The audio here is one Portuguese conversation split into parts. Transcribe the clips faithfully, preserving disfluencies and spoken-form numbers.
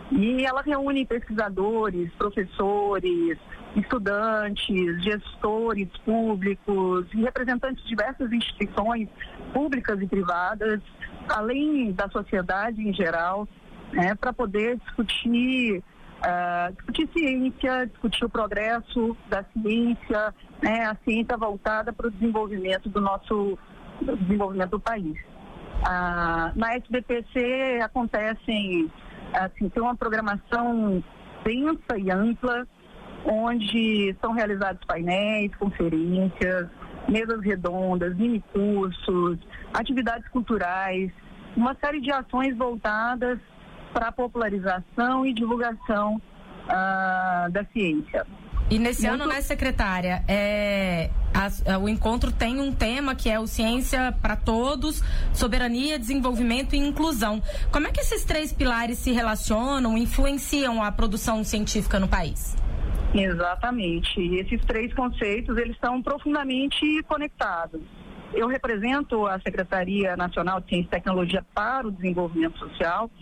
E ela reúne pesquisadores, professores, estudantes, gestores públicos e representantes de diversas instituições públicas e privadas, além da sociedade em geral, né, para poder discutir, uh, discutir ciência, discutir o progresso da ciência, né, a ciência voltada para o desenvolvimento do nosso do desenvolvimento do país. Uh, na S B P C acontecem, assim, tem uma programação densa e ampla, onde são realizados painéis, conferências, mesas redondas, mini-cursos, atividades culturais, uma série de ações voltadas para a popularização e divulgação uh, da ciência. E nesse Muito... ano, né, secretária, é, a, a, o encontro tem um tema que é o Ciência para Todos, Soberania, Desenvolvimento e Inclusão. Como é que esses três pilares se relacionam, influenciam a produção científica no país? Exatamente. Esses três conceitos, eles estão profundamente conectados. Eu represento a Secretaria Nacional de Ciência e Tecnologia para o Desenvolvimento Social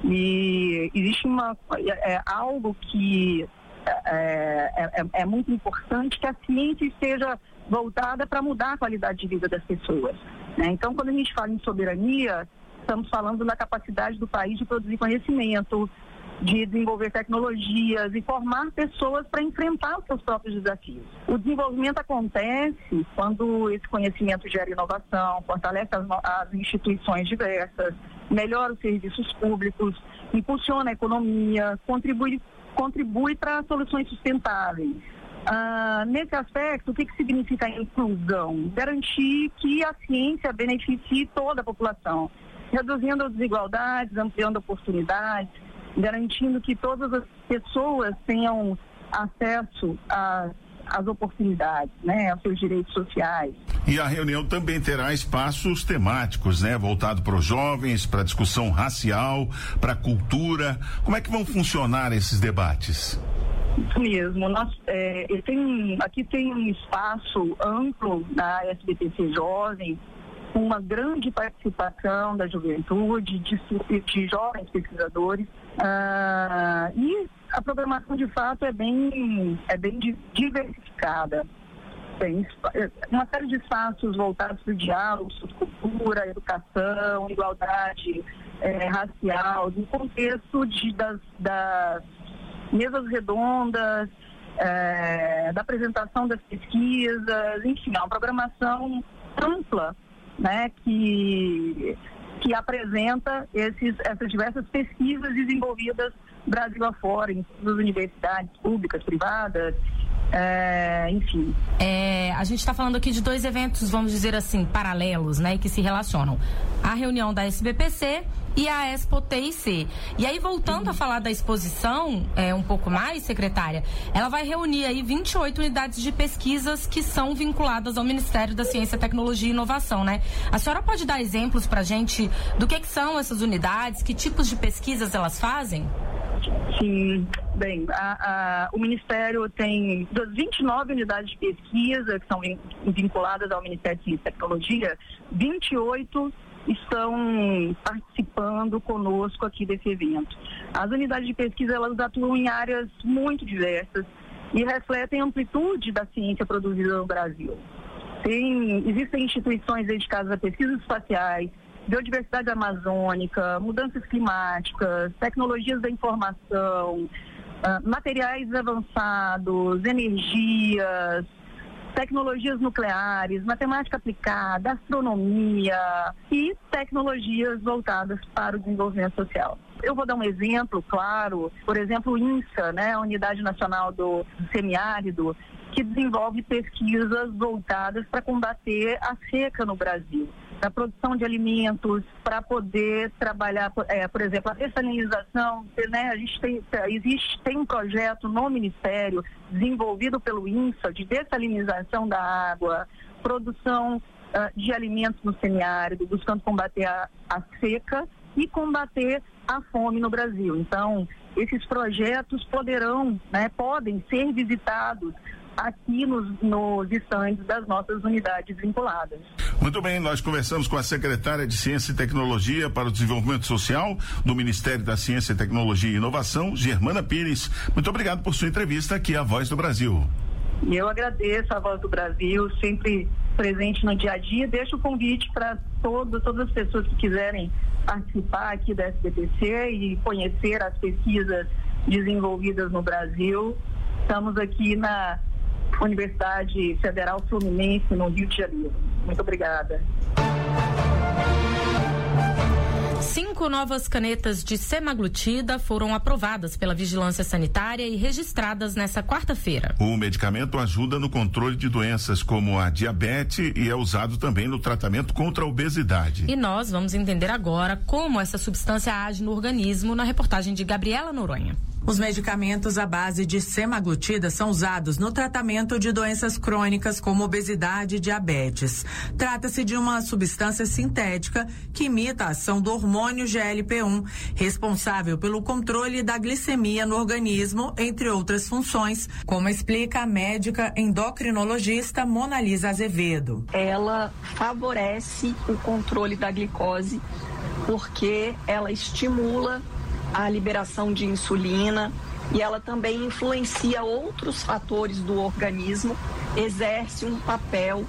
e existe uma, é, é algo que é, é, é muito importante, que a ciência esteja voltada para mudar a qualidade de vida das pessoas, né? Então, quando a gente fala em soberania, estamos falando da capacidade do país de produzir conhecimento, de desenvolver tecnologias e formar pessoas para enfrentar os seus próprios desafios. O desenvolvimento acontece quando esse conhecimento gera inovação, fortalece as, as instituições diversas, melhora os serviços públicos, impulsiona a economia, contribui, contribui para soluções sustentáveis. Ah, nesse aspecto, o que, que significa a inclusão? Garantir que a ciência beneficie toda a população, reduzindo as desigualdades, ampliando oportunidades, garantindo que todas as pessoas tenham acesso a as oportunidades, né, aos seus direitos sociais. E a reunião também terá espaços temáticos, né, voltado para os jovens, para discussão racial, para cultura. Como é que vão funcionar esses debates? Isso mesmo. Nós, é, tem, aqui tem um espaço amplo na S B P C Jovem, com uma grande participação da juventude, de, de jovens pesquisadores, ah, e a programação de fato é bem, é bem diversificada. Tem uma série de espaços voltados para o diálogo, sobre cultura, educação, igualdade é, racial, no contexto de, das, das mesas redondas, é, da apresentação das pesquisas, enfim, é uma programação ampla, né, que, que apresenta esses, essas diversas pesquisas desenvolvidas Brasil afora, em todas as universidades públicas, privadas, é, enfim. É, a gente está falando aqui de dois eventos, vamos dizer assim, paralelos, né, que se relacionam. A reunião da S B P C e a Expo T I C. E aí, voltando uhum. a falar da exposição, é, um pouco mais, secretária, ela vai reunir aí vinte e oito unidades de pesquisas que são vinculadas ao Ministério da Ciência, Tecnologia e Inovação, né? A senhora pode dar exemplos pra gente do que, que são essas unidades, que tipos de pesquisas elas fazem? Sim, bem, a, a, o Ministério tem das vinte e nove unidades de pesquisa que são vinculadas ao Ministério de Ciência e Tecnologia, vinte e oito estão participando conosco aqui desse evento. As unidades de pesquisa, elas atuam em áreas muito diversas e refletem a amplitude da ciência produzida no Brasil. Tem, existem instituições dedicadas a pesquisas espaciais, biodiversidade amazônica, mudanças climáticas, tecnologias da informação, uh, materiais avançados, energias, tecnologias nucleares, matemática aplicada, astronomia e tecnologias voltadas para o desenvolvimento social. Eu vou dar um exemplo, claro, por exemplo, o INSA, né, a Unidade Nacional do Semiárido, que desenvolve pesquisas voltadas para combater a seca no Brasil, da produção de alimentos, para poder trabalhar, é, por exemplo, a dessalinização, né, a gente tem, existe, tem um projeto no Ministério, desenvolvido pelo INSA, de dessalinização da água, produção uh, de alimentos no semiárido, buscando combater a, a seca e combater a fome no Brasil. Então, esses projetos poderão, né, podem ser visitados aqui nos, nos estandes das nossas unidades vinculadas. Muito bem, nós conversamos com a secretária de Ciência e Tecnologia para o Desenvolvimento Social do Ministério da Ciência, Tecnologia e Inovação, Germana Pires. Muito obrigado por sua entrevista aqui à Voz do Brasil. E eu agradeço a Voz do Brasil, sempre presente no dia a dia. Deixo o convite para todo, todas as pessoas que quiserem participar aqui da S B P C e conhecer as pesquisas desenvolvidas no Brasil. Estamos aqui na Universidade Federal Fluminense, no Rio de Janeiro. Muito obrigada. Cinco novas canetas de semaglutida foram aprovadas pela Vigilância Sanitária e registradas nesta quarta-feira. O medicamento ajuda no controle de doenças como a diabetes e é usado também no tratamento contra a obesidade. E nós vamos entender agora como essa substância age no organismo na reportagem de Gabriela Noronha. Os medicamentos à base de semaglutida são usados no tratamento de doenças crônicas como obesidade e diabetes. Trata-se de uma substância sintética que imita a ação do hormônio G L P um, responsável pelo controle da glicemia no organismo, entre outras funções, como explica a médica endocrinologista Monalisa Azevedo. Ela favorece o controle da glicose porque ela estimula a liberação de insulina e ela também influencia outros fatores do organismo, exerce um papel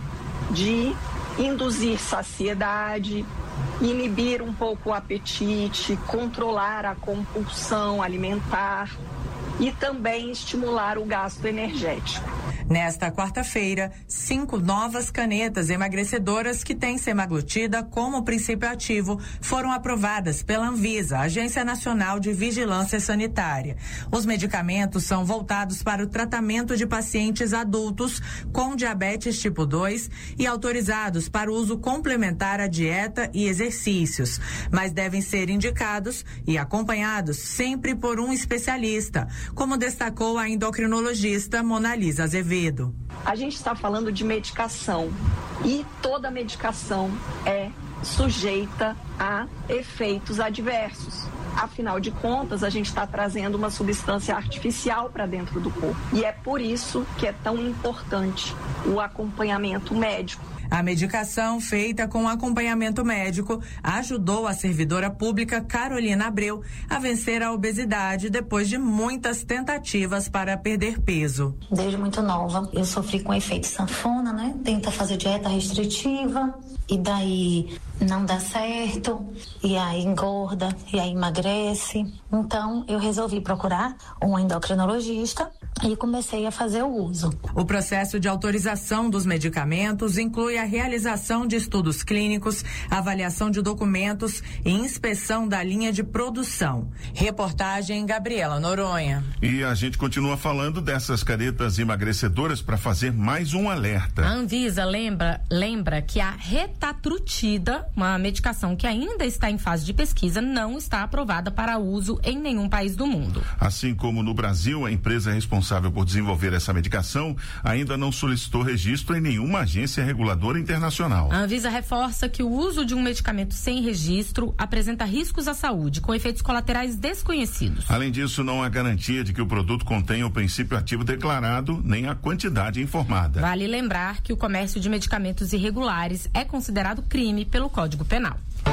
de induzir saciedade, inibir um pouco o apetite, controlar a compulsão alimentar e também estimular o gasto energético. Nesta quarta-feira, cinco novas canetas emagrecedoras que têm semaglutida como princípio ativo foram aprovadas pela Anvisa, Agência Nacional de Vigilância Sanitária. Os medicamentos são voltados para o tratamento de pacientes adultos com diabetes tipo dois e autorizados para o uso complementar à dieta e exercícios, mas devem ser indicados e acompanhados sempre por um especialista, como destacou a endocrinologista Monalisa Azevedo. A gente está falando de medicação e toda medicação é sujeita a efeitos adversos. Afinal de contas, a gente está trazendo uma substância artificial para dentro do corpo. E é por isso que é tão importante o acompanhamento médico. A medicação feita com acompanhamento médico ajudou a servidora pública Carolina Abreu a vencer a obesidade depois de muitas tentativas para perder peso. Desde muito nova, eu sofri com efeito sanfona, né? Tenta fazer dieta restritiva e daí não dá certo, e aí engorda, e aí emagrece. Então, eu resolvi procurar um endocrinologista e comecei a fazer o uso. O processo de autorização dos medicamentos inclui a realização de estudos clínicos, avaliação de documentos e inspeção da linha de produção. Reportagem Gabriela Noronha. E a gente continua falando dessas canetas emagrecedoras para fazer mais um alerta. A Anvisa lembra, lembra que a retatrutida, uma medicação que ainda está em fase de pesquisa, não está aprovada para uso em nenhum país do mundo. Assim como no Brasil, a empresa responsável por desenvolver essa medicação ainda não solicitou registro em nenhuma agência reguladora internacional. A Anvisa reforça que o uso de um medicamento sem registro apresenta riscos à saúde, com efeitos colaterais desconhecidos. Além disso, não há garantia de que o produto contenha o princípio ativo declarado, nem a quantidade informada. Vale lembrar que o comércio de medicamentos irregulares é considerado crime pelo Código Penal.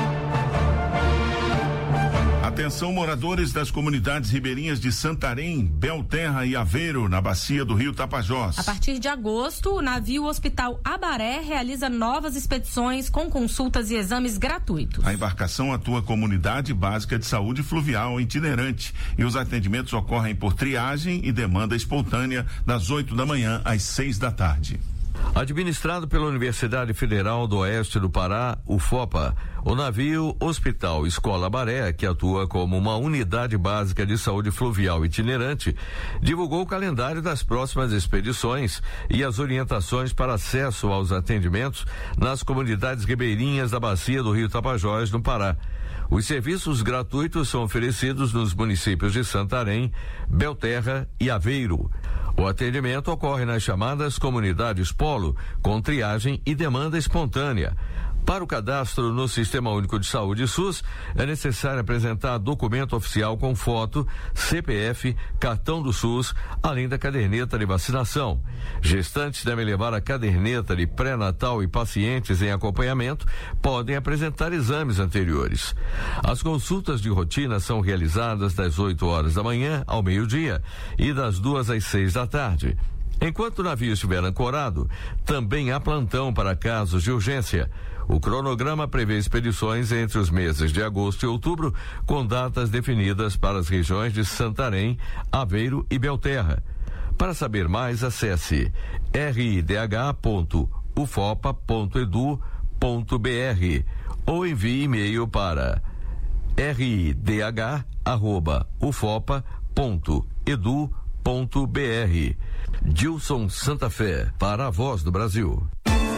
Atenção, moradores das comunidades ribeirinhas de Santarém, Belterra e Aveiro, na bacia do rio Tapajós. A partir de agosto, o navio Hospital Abaré realiza novas expedições com consultas e exames gratuitos. A embarcação atua como unidade básica de saúde fluvial itinerante e os atendimentos ocorrem por triagem e demanda espontânea das oito da manhã às seis da tarde. Administrado pela Universidade Federal do Oeste do Pará, U F O P A, o navio Hospital Escola Abaré, que atua como uma unidade básica de saúde fluvial itinerante, divulgou o calendário das próximas expedições e as orientações para acesso aos atendimentos nas comunidades ribeirinhas da bacia do rio Tapajós, no Pará. Os serviços gratuitos são oferecidos nos municípios de Santarém, Belterra e Aveiro. O atendimento ocorre nas chamadas comunidades polo, com triagem e demanda espontânea. Para o cadastro no Sistema Único de Saúde SUS, é necessário apresentar documento oficial com foto, C P F, cartão do SUS, além da caderneta de vacinação. Gestantes devem levar a caderneta de pré-natal e pacientes em acompanhamento podem apresentar exames anteriores. As consultas de rotina são realizadas das oito horas da manhã ao meio-dia e das duas às seis da tarde. Enquanto o navio estiver ancorado, também há plantão para casos de urgência. O cronograma prevê expedições entre os meses de agosto e outubro, com datas definidas para as regiões de Santarém, Aveiro e Belterra. Para saber mais, acesse r i d h ponto u f o p a ponto e d u ponto b r ou envie e-mail para r i d h arroba u f o p a ponto e d u ponto b r. Dilson Santa Fé, para a Voz do Brasil.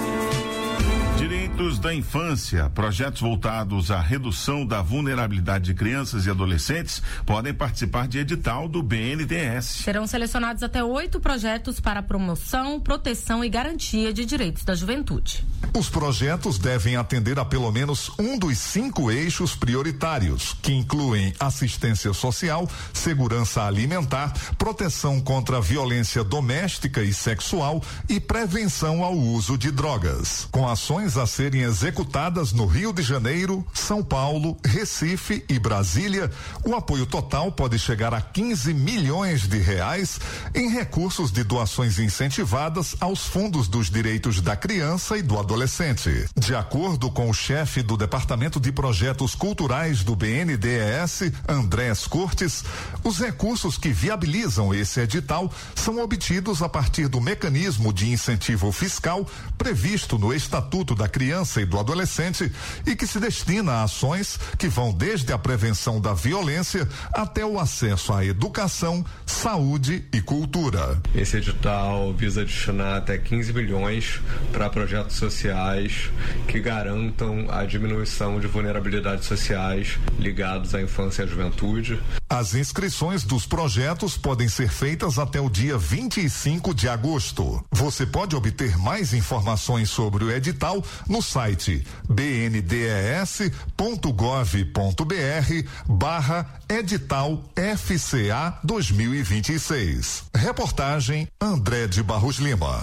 Direitos da infância. Projetos voltados à redução da vulnerabilidade de crianças e adolescentes podem participar de edital do B N D E S. Serão selecionados até oito projetos para promoção, proteção e garantia de direitos da juventude. Os projetos devem atender a pelo menos um dos cinco eixos prioritários, que incluem assistência social, segurança alimentar, proteção contra a violência doméstica e sexual e prevenção ao uso de drogas. Com ações a serem executadas no Rio de Janeiro, São Paulo, Recife e Brasília, o apoio total pode chegar a quinze milhões de reais em recursos de doações incentivadas aos fundos dos direitos da criança e do adolescente. De acordo com o chefe do Departamento de Projetos Culturais do B N D E S, Andrés Cortes, os recursos que viabilizam esse edital são obtidos a partir do mecanismo de incentivo fiscal previsto no Estatuto da Criança e do Adolescente e que se destina a ações que vão desde a prevenção da violência até o acesso à educação, saúde e cultura. Esse edital visa destinar até quinze milhões para projetos sociais que garantam a diminuição de vulnerabilidades sociais ligados à infância e à juventude. As inscrições dos projetos podem ser feitas até o dia vinte e cinco de agosto. Você pode obter mais informações sobre o edital no site b n d e s ponto gov ponto b r barra edital F C A dois mil e vinte e seis. Reportagem André de Barros Lima.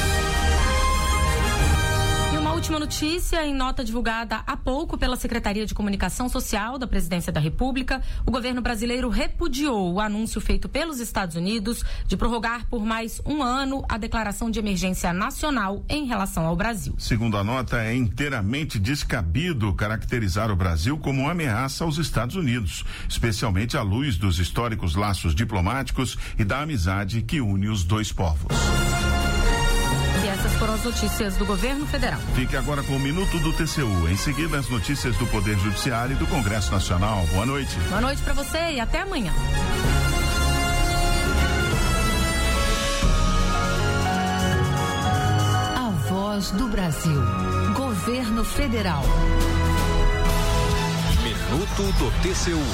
Última notícia, em nota divulgada há pouco pela Secretaria de Comunicação Social da Presidência da República, o governo brasileiro repudiou o anúncio feito pelos Estados Unidos de prorrogar por mais um ano a declaração de emergência nacional em relação ao Brasil. Segundo a nota, é inteiramente descabido caracterizar o Brasil como uma ameaça aos Estados Unidos, especialmente à luz dos históricos laços diplomáticos e da amizade que une os dois povos. E essas foram as notícias do governo federal. Fique agora com o Minuto do T C U. Em seguida, as notícias do Poder Judiciário e do Congresso Nacional. Boa noite. Boa noite para você e até amanhã. A Voz do Brasil. Governo Federal. Minuto do T C U.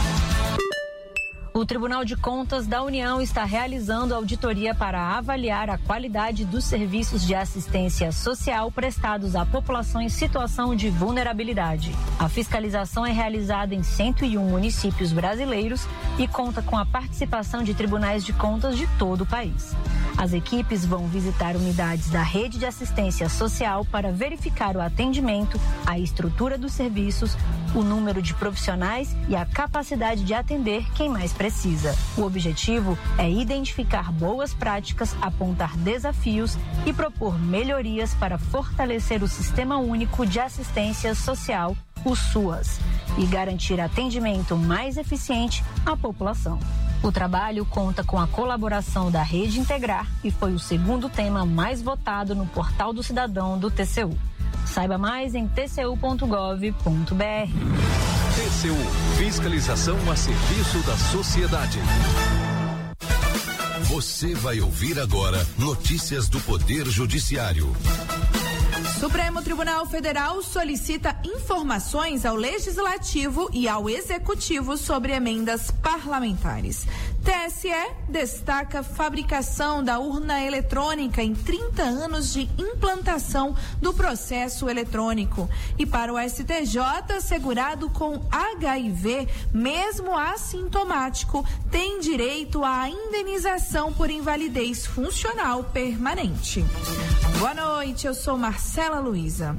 O Tribunal de Contas da União está realizando auditoria para avaliar a qualidade dos serviços de assistência social prestados à população em situação de vulnerabilidade. A fiscalização é realizada em cento e um municípios brasileiros e conta com a participação de tribunais de contas de todo o país. As equipes vão visitar unidades da rede de assistência social para verificar o atendimento, a estrutura dos serviços, o número de profissionais e a capacidade de atender quem mais precisa. O objetivo é identificar boas práticas, apontar desafios e propor melhorias para fortalecer o Sistema Único de Assistência Social, o SUAS, e garantir atendimento mais eficiente à população. O trabalho conta com a colaboração da Rede Integrar e foi o segundo tema mais votado no Portal do Cidadão do T C U. Saiba mais em t c u ponto gov ponto b r. T C U, fiscalização a serviço da sociedade. Você vai ouvir agora notícias do Poder Judiciário. Supremo Tribunal Federal solicita informações ao Legislativo e ao Executivo sobre emendas parlamentares. T S E destaca fabricação da urna eletrônica em trinta anos de implantação do processo eletrônico. E para o S T J, segurado com H I V, mesmo assintomático, tem direito à indenização por invalidez funcional permanente. Boa noite, eu sou Marcela Luiza.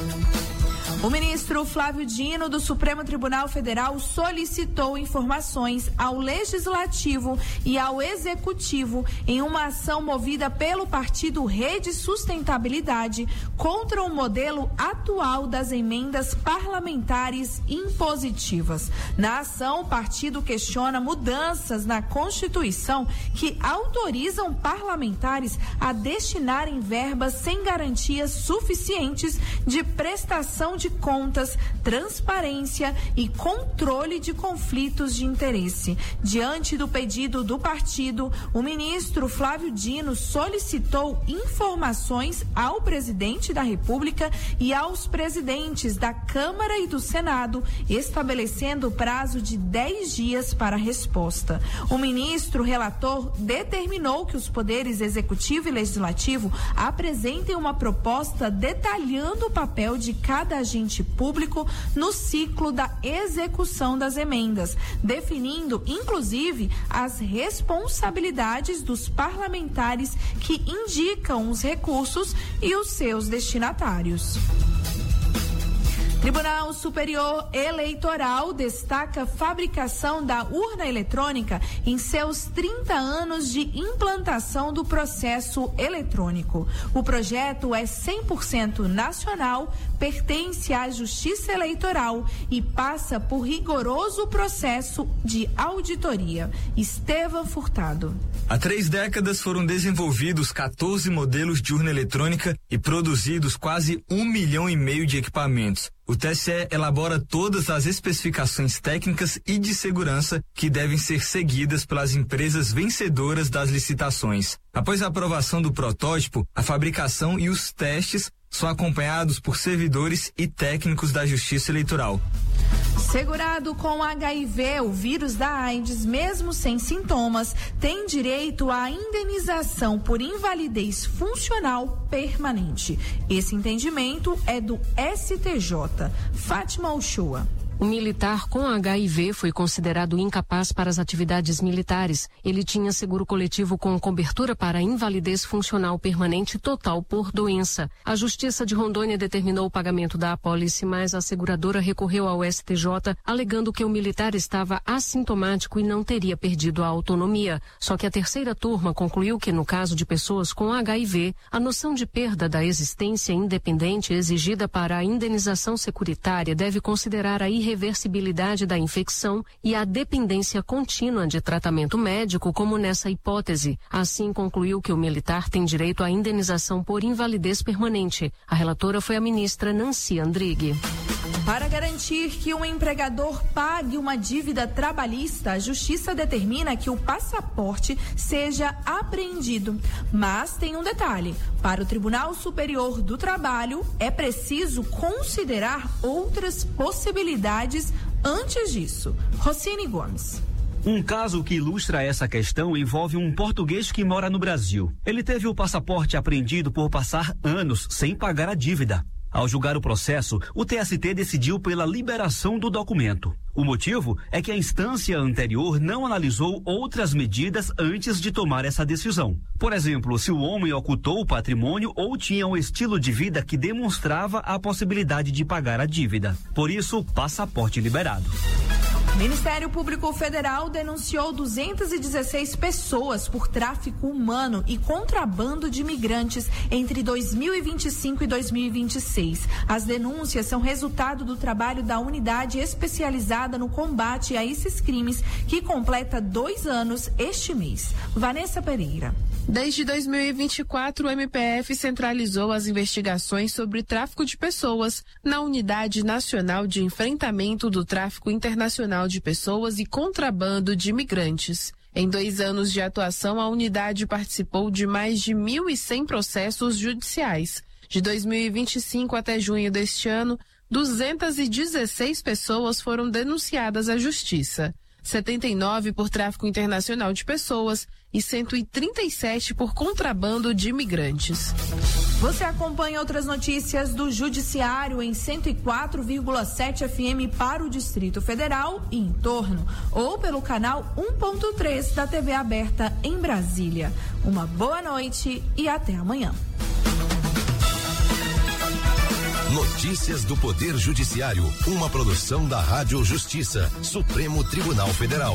O ministro Flávio Dino, do Supremo Tribunal Federal, solicitou informações ao Legislativo e ao Executivo em uma ação movida pelo partido Rede Sustentabilidade contra o modelo atual das emendas parlamentares impositivas. Na ação, o partido questiona mudanças na Constituição que autorizam parlamentares a destinarem verbas sem garantias suficientes de prestação de contas, transparência e controle de conflitos de interesse. Diante do pedido do partido, o ministro Flávio Dino solicitou informações ao presidente da República e aos presidentes da Câmara e do Senado, estabelecendo o prazo de dez dias para a resposta. O ministro relator determinou que os poderes executivo e legislativo apresentem uma proposta detalhando o papel de cada agente público no ciclo da execução das emendas, definindo, inclusive, as responsabilidades dos parlamentares que indicam os recursos e os seus destinatários. Tribunal Superior Eleitoral destaca fabricação da urna eletrônica em seus trinta anos de implantação do processo eletrônico. O projeto é cem por cento nacional, pertence à Justiça Eleitoral e passa por rigoroso processo de auditoria. Estevão Furtado. Há três décadas foram desenvolvidos quatorze modelos de urna eletrônica e produzidos quase um milhão e meio de equipamentos. O T S E elabora todas as especificações técnicas e de segurança que devem ser seguidas pelas empresas vencedoras das licitações. Após a aprovação do protótipo, a fabricação e os testes são acompanhados por servidores e técnicos da Justiça Eleitoral. Segurado com H I V, o vírus da AIDS, mesmo sem sintomas, tem direito à indenização por invalidez funcional permanente. Esse entendimento é do S T J. Fátima Uchoa. O militar com H I V foi considerado incapaz para as atividades militares. Ele tinha seguro coletivo com cobertura para invalidez funcional permanente total por doença. A Justiça de Rondônia determinou o pagamento da apólice, mas a seguradora recorreu ao S T J, alegando que o militar estava assintomático e não teria perdido a autonomia. Só que a terceira turma concluiu que, no caso de pessoas com H I V, a noção de perda da existência independente exigida para a indenização securitária deve considerar a irreversibilidade da infecção e a dependência contínua de tratamento médico, como nessa hipótese. Assim, concluiu que o militar tem direito à indenização por invalidez permanente. A relatora foi a ministra Nancy Andrighi. Para garantir que um empregador pague uma dívida trabalhista, a Justiça determina que o passaporte seja apreendido. Mas tem um detalhe: para o Tribunal Superior do Trabalho, é preciso considerar outras possibilidades antes disso. Rocine Gomes. Um caso que ilustra essa questão envolve um português que mora no Brasil. Ele teve o passaporte apreendido por passar anos sem pagar a dívida. Ao julgar o processo, o T S T decidiu pela liberação do documento. O motivo é que a instância anterior não analisou outras medidas antes de tomar essa decisão. Por exemplo, se o homem ocultou o patrimônio ou tinha um estilo de vida que demonstrava a possibilidade de pagar a dívida. Por isso, passaporte liberado. O Ministério Público Federal denunciou duzentas e dezesseis pessoas por tráfico humano e contrabando de imigrantes entre dois mil e vinte e cinco e dois mil e vinte e seis. As denúncias são resultado do trabalho da unidade especializada no combate a esses crimes, que completa dois anos este mês. Vanessa Pereira. Desde dois mil e vinte e quatro, o M P F centralizou as investigações sobre tráfico de pessoas na Unidade Nacional de Enfrentamento do Tráfico Internacional de Pessoas e Contrabando de Imigrantes. Em dois anos de atuação, a unidade participou de mais de mil e cem processos judiciais. De dois mil e vinte e cinco até junho deste ano, duzentas e dezesseis pessoas foram denunciadas à Justiça, setenta e nove por tráfico internacional de pessoas e cento e trinta e sete por contrabando de imigrantes. Você acompanha outras notícias do Judiciário em cento e quatro vírgula sete F M para o Distrito Federal e em torno, ou pelo canal um ponto três da T V aberta em Brasília. Uma boa noite e até amanhã. Notícias do Poder Judiciário, uma produção da Rádio Justiça, Supremo Tribunal Federal.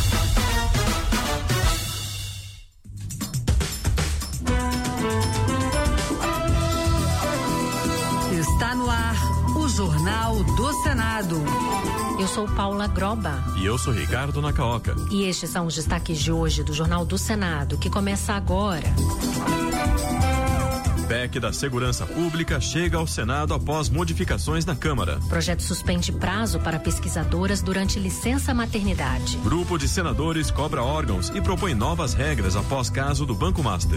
Está no ar o Jornal do Senado. Eu sou Paula Groba. E eu sou Ricardo Nacaoca. E estes são os destaques de hoje do Jornal do Senado, que começa agora. P E C da Segurança Pública chega ao Senado após modificações na Câmara. Projeto suspende prazo para pesquisadoras durante licença maternidade. Grupo de senadores cobra órgãos e propõe novas regras após caso do Banco Master.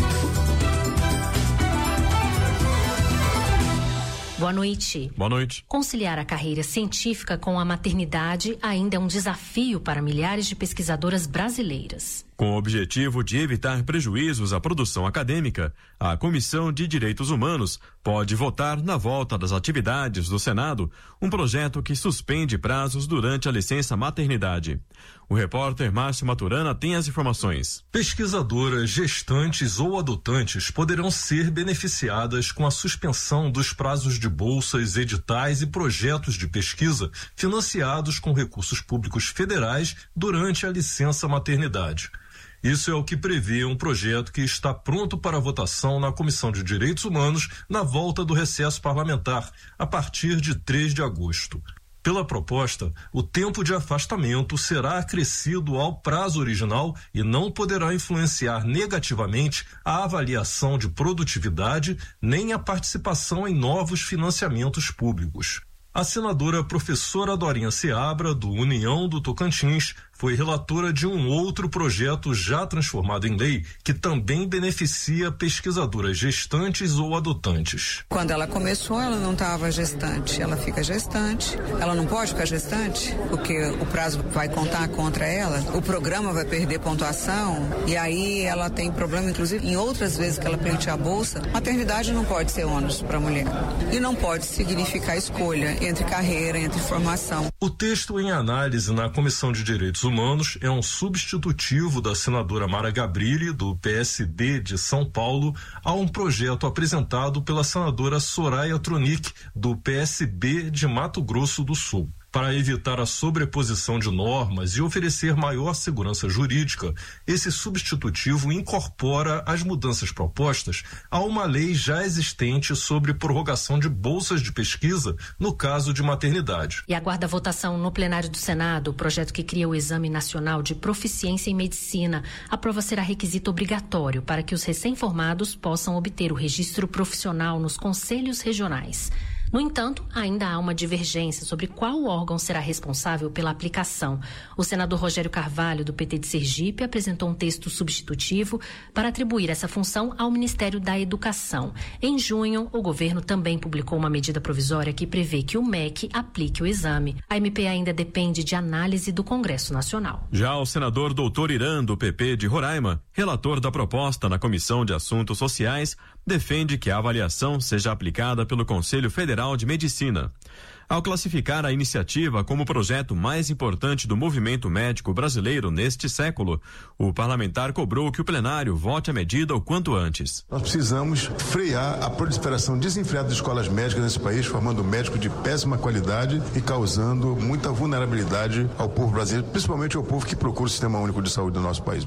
Boa noite. Boa noite. Conciliar a carreira científica com a maternidade ainda é um desafio para milhares de pesquisadoras brasileiras. Com o objetivo de evitar prejuízos à produção acadêmica, a Comissão de Direitos Humanos pode votar na volta das atividades do Senado um projeto que suspende prazos durante a licença maternidade. O repórter Márcio Maturana tem as informações. Pesquisadoras, gestantes ou adotantes poderão ser beneficiadas com a suspensão dos prazos de bolsas, editais e projetos de pesquisa financiados com recursos públicos federais durante a licença maternidade. Isso é o que prevê um projeto que está pronto para votação na Comissão de Direitos Humanos na volta do recesso parlamentar, a partir de três de agosto. Pela proposta, o tempo de afastamento será acrescido ao prazo original e não poderá influenciar negativamente a avaliação de produtividade nem a participação em novos financiamentos públicos. A senadora professora Dorinha Seabra, do União do Tocantins, foi relatora de um outro projeto já transformado em lei que também beneficia pesquisadoras gestantes ou adotantes. Quando ela começou, ela não estava gestante. Ela fica gestante. Ela não pode ficar gestante porque o prazo vai contar contra ela. O programa vai perder pontuação e aí ela tem problema, inclusive, em outras vezes que ela pleiteia a bolsa. Maternidade não pode ser ônus para a mulher e não pode significar escolha entre carreira, entre formação. O texto em análise na Comissão de Direitos Humanos é um substitutivo da senadora Mara Gabrilli, do P S D de São Paulo, a um projeto apresentado pela senadora Soraya Tronic, do P S B de Mato Grosso do Sul. Para evitar a sobreposição de normas e oferecer maior segurança jurídica, esse substitutivo incorpora as mudanças propostas a uma lei já existente sobre prorrogação de bolsas de pesquisa no caso de maternidade. E aguarda a votação no plenário do Senado o projeto que cria o Exame Nacional de Proficiência em Medicina. A prova será requisito obrigatório para que os recém-formados possam obter o registro profissional nos conselhos regionais. No entanto, ainda há uma divergência sobre qual órgão será responsável pela aplicação. O senador Rogério Carvalho, do P T de Sergipe, apresentou um texto substitutivo para atribuir essa função ao Ministério da Educação. Em junho, o governo também publicou uma medida provisória que prevê que o M E C aplique o exame. A M P ainda depende de análise do Congresso Nacional. Já o senador doutor Irã, do P P de Roraima, relator da proposta na Comissão de Assuntos Sociais, defende que a avaliação seja aplicada pelo Conselho Federal de Medicina. Ao classificar a iniciativa como o projeto mais importante do movimento médico brasileiro neste século, o parlamentar cobrou que o plenário vote a medida o quanto antes. Nós precisamos frear a proliferação desenfreada de escolas médicas nesse país, formando médicos de péssima qualidade e causando muita vulnerabilidade ao povo brasileiro, principalmente ao povo que procura o Sistema Único de Saúde do nosso país.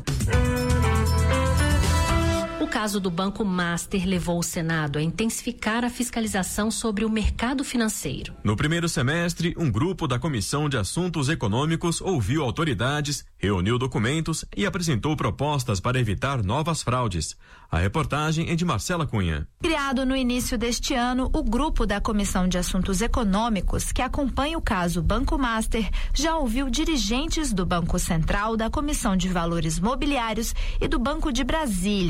O caso do Banco Master levou o Senado a intensificar a fiscalização sobre o mercado financeiro. No primeiro semestre, um grupo da Comissão de Assuntos Econômicos ouviu autoridades, reuniu documentos e apresentou propostas para evitar novas fraudes. A reportagem é de Marcela Cunha. Criado no início deste ano, o grupo da Comissão de Assuntos Econômicos, que acompanha o caso Banco Master, já ouviu dirigentes do Banco Central, da Comissão de Valores Mobiliários e do Banco de Brasília. O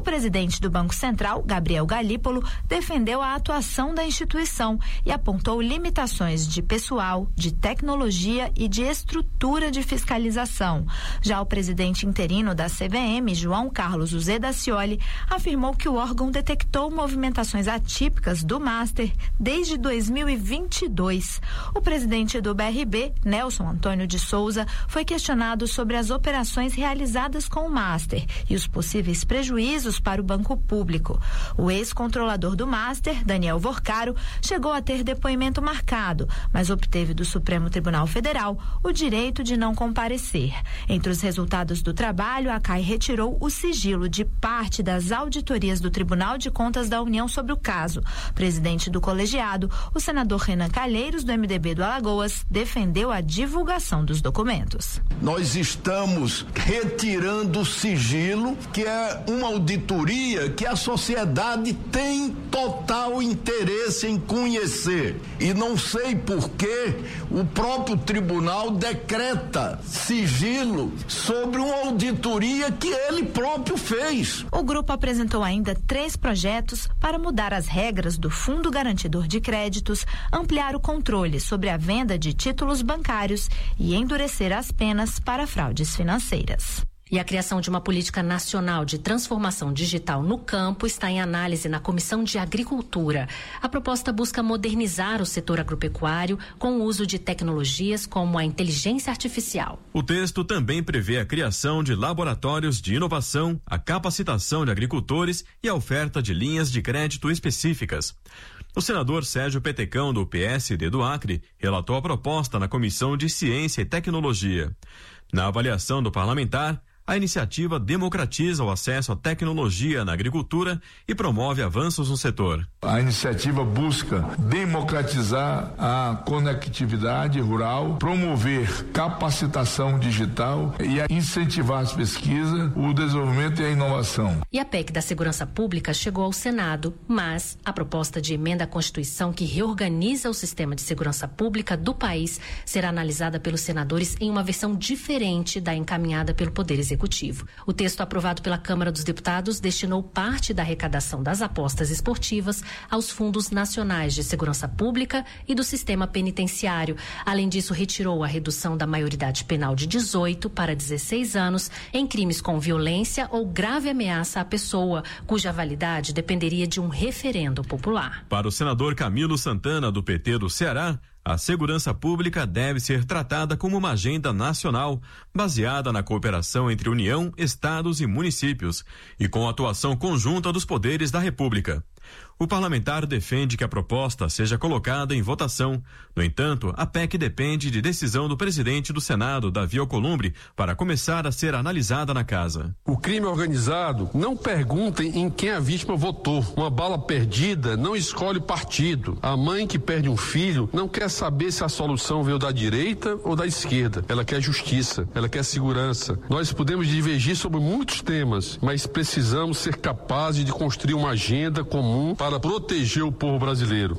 O presidente do Banco Central, Gabriel Galípolo, defendeu a atuação da instituição e apontou limitações de pessoal, de tecnologia e de estrutura de fiscalização. Já o presidente interino da C V M, João Carlos Uzeda Scioli, afirmou que o órgão detectou movimentações atípicas do Master desde dois mil e vinte e dois. O presidente do B R B, Nelson Antônio de Souza, foi questionado sobre as operações realizadas com o Master e os possíveis prejuízos para o banco público. O ex-controlador do Master, Daniel Vorcaro, chegou a ter depoimento marcado, mas obteve do Supremo Tribunal Federal o direito de não comparecer. Entre os resultados do trabalho, a C A I retirou o sigilo de parte das auditorias do Tribunal de Contas da União sobre o caso. Presidente do colegiado, o senador Renan Calheiros, do M D B do Alagoas, defendeu a divulgação dos documentos. Nós estamos retirando o sigilo, que é uma auditoria que a sociedade tem total interesse em conhecer. E não sei por que o próprio tribunal decreta sigilo sobre uma auditoria que ele próprio fez. O grupo apresentou ainda três projetos para mudar as regras do Fundo Garantidor de Créditos, ampliar o controle sobre a venda de títulos bancários e endurecer as penas para fraudes financeiras. E a criação de uma política nacional de transformação digital no campo está em análise na Comissão de Agricultura. A proposta busca modernizar o setor agropecuário com o uso de tecnologias como a inteligência artificial. O texto também prevê a criação de laboratórios de inovação, a capacitação de agricultores e a oferta de linhas de crédito específicas. O senador Sérgio Petecão, do P S D do Acre, relatou a proposta na Comissão de Ciência e Tecnologia. Na avaliação do parlamentar, a iniciativa democratiza o acesso à tecnologia na agricultura e promove avanços no setor. A iniciativa busca democratizar a conectividade rural, promover capacitação digital e incentivar as pesquisas, o desenvolvimento e a inovação. E a P E C da Segurança Pública chegou ao Senado, mas a proposta de emenda à Constituição que reorganiza o sistema de segurança pública do país será analisada pelos senadores em uma versão diferente da encaminhada pelo Poder Executivo. Executivo. O texto aprovado pela Câmara dos Deputados destinou parte da arrecadação das apostas esportivas aos fundos nacionais de segurança pública e do sistema penitenciário. Além disso, retirou a redução da maioridade penal de dezoito para dezesseis anos em crimes com violência ou grave ameaça à pessoa, cuja validade dependeria de um referendo popular. Para o senador Camilo Santana, do P T do Ceará, a segurança pública deve ser tratada como uma agenda nacional, baseada na cooperação entre União, estados e municípios, e com a atuação conjunta dos poderes da República. O parlamentar defende que a proposta seja colocada em votação. No entanto, a P E C depende de decisão do presidente do Senado, Davi Alcolumbre, para começar a ser analisada na casa. O crime organizado não pergunta em quem a vítima votou. Uma bala perdida não escolhe partido. A mãe que perde um filho não quer saber se a solução veio da direita ou da esquerda. Ela quer justiça, ela quer segurança. Nós podemos divergir sobre muitos temas, mas precisamos ser capazes de construir uma agenda comum para proteger o povo brasileiro.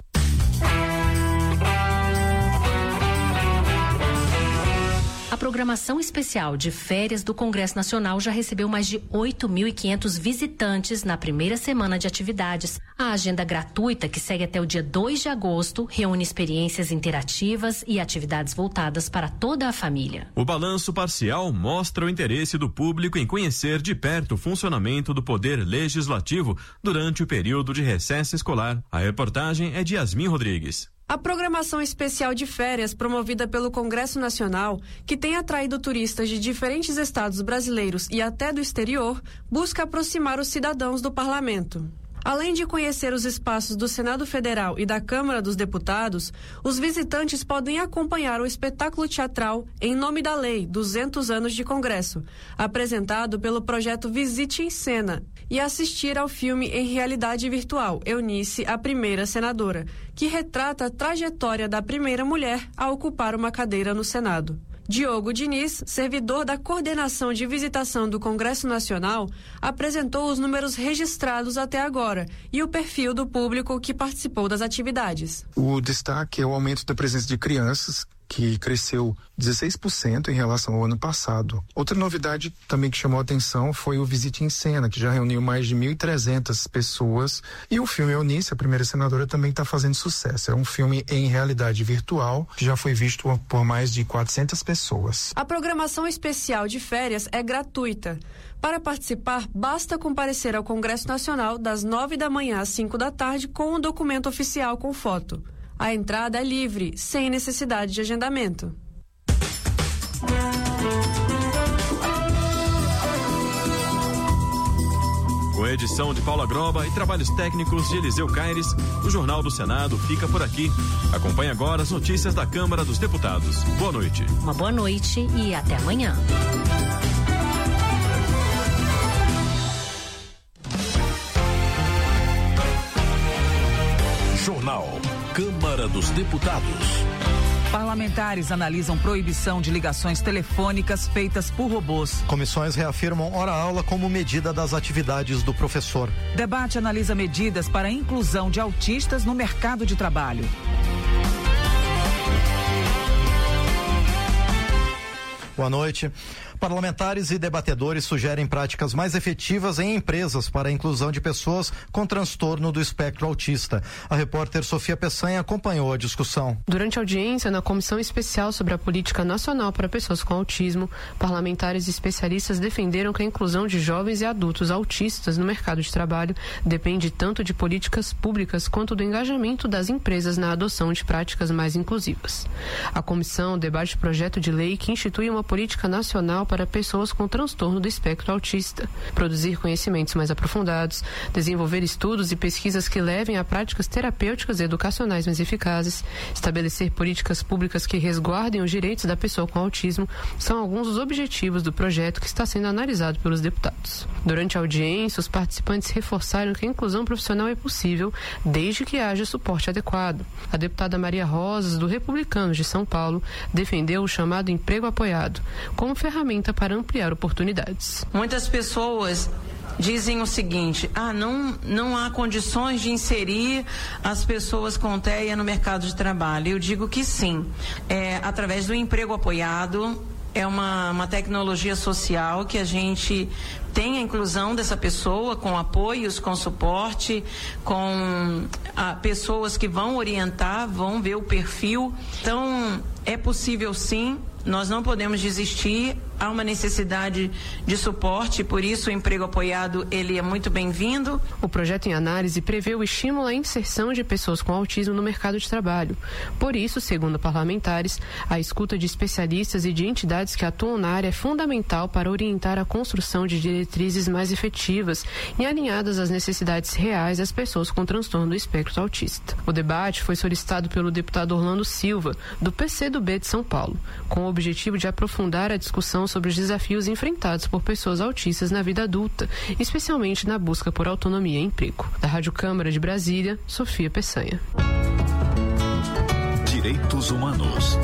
A programação especial de férias do Congresso Nacional já recebeu mais de oito mil e quinhentos visitantes na primeira semana de atividades. A agenda gratuita, que segue até o dia dois de agosto, reúne experiências interativas e atividades voltadas para toda a família. O balanço parcial mostra o interesse do público em conhecer de perto o funcionamento do Poder Legislativo durante o período de recesso escolar. A reportagem é de Yasmin Rodrigues. A programação especial de férias promovida pelo Congresso Nacional, que tem atraído turistas de diferentes estados brasileiros e até do exterior, busca aproximar os cidadãos do parlamento. Além de conhecer os espaços do Senado Federal e da Câmara dos Deputados, os visitantes podem acompanhar o espetáculo teatral Em Nome da Lei, duzentos anos de Congresso, apresentado pelo projeto Visite em Cena, e assistir ao filme em realidade virtual, Eunice, a Primeira Senadora, que retrata a trajetória da primeira mulher a ocupar uma cadeira no Senado. Diogo Diniz, servidor da Coordenação de Visitação do Congresso Nacional, apresentou os números registrados até agora e o perfil do público que participou das atividades. O destaque é o aumento da presença de crianças, que cresceu dezesseis por cento em relação ao ano passado. Outra novidade também que chamou a atenção foi o Visite em Cena, que já reuniu mais de mil e trezentas pessoas. E o filme Eunice, a primeira senadora, também está fazendo sucesso. É um filme em realidade virtual, que já foi visto por mais de quatrocentas pessoas. A programação especial de férias é gratuita. Para participar, basta comparecer ao Congresso Nacional das nove da manhã às cinco da tarde com um documento oficial com foto. A entrada é livre, sem necessidade de agendamento. Com a edição de Paula Groba e trabalhos técnicos de Eliseu Caires, o Jornal do Senado fica por aqui. Acompanhe agora as notícias da Câmara dos Deputados. Boa noite. Uma boa noite e até amanhã. Jornal Câmara dos Deputados. Parlamentares analisam proibição de ligações telefônicas feitas por robôs. Comissões reafirmam hora-aula como medida das atividades do professor. Debate analisa medidas para a inclusão de autistas no mercado de trabalho. Boa noite. Parlamentares e debatedores sugerem práticas mais efetivas em empresas para a inclusão de pessoas com transtorno do espectro autista. A repórter Sofia Peçanha acompanhou a discussão. Durante a audiência na Comissão Especial sobre a Política Nacional para Pessoas com Autismo, parlamentares e especialistas defenderam que a inclusão de jovens e adultos autistas no mercado de trabalho depende tanto de políticas públicas quanto do engajamento das empresas na adoção de práticas mais inclusivas. A comissão debate o projeto de lei que institui uma política nacional para pessoas com transtorno do espectro autista, produzir conhecimentos mais aprofundados, desenvolver estudos e pesquisas que levem a práticas terapêuticas e educacionais mais eficazes, estabelecer políticas públicas que resguardem os direitos da pessoa com autismo, são alguns dos objetivos do projeto que está sendo analisado pelos deputados. Durante a audiência, os participantes reforçaram que a inclusão profissional é possível desde que haja suporte adequado. A deputada Maria Rosas, do Republicanos de São Paulo, defendeu o chamado emprego apoiado como ferramenta para ampliar oportunidades. Muitas pessoas dizem o seguinte: ah, não, não há condições de inserir as pessoas com T E A no mercado de trabalho. Eu digo que sim, é, através do emprego apoiado. É uma, uma tecnologia social que a gente tem a inclusão dessa pessoa com apoios, com suporte, com ah, pessoas que vão orientar, vão ver o perfil. Então, é possível sim. Nós não podemos desistir, há uma necessidade de suporte, por isso o emprego apoiado ele é muito bem-vindo. O projeto em análise prevê o estímulo à inserção de pessoas com autismo no mercado de trabalho. Por isso, segundo parlamentares, a escuta de especialistas e de entidades que atuam na área é fundamental para orientar a construção de diretrizes mais efetivas e alinhadas às necessidades reais das pessoas com transtorno do espectro autista. O debate foi solicitado pelo deputado Orlando Silva, do P C do B de São Paulo, com o objetivo de aprofundar a discussão sobre os desafios enfrentados por pessoas autistas na vida adulta, especialmente na busca por autonomia e emprego. Da Rádio Câmara de Brasília, Sofia Peçanha. Direitos Humanos.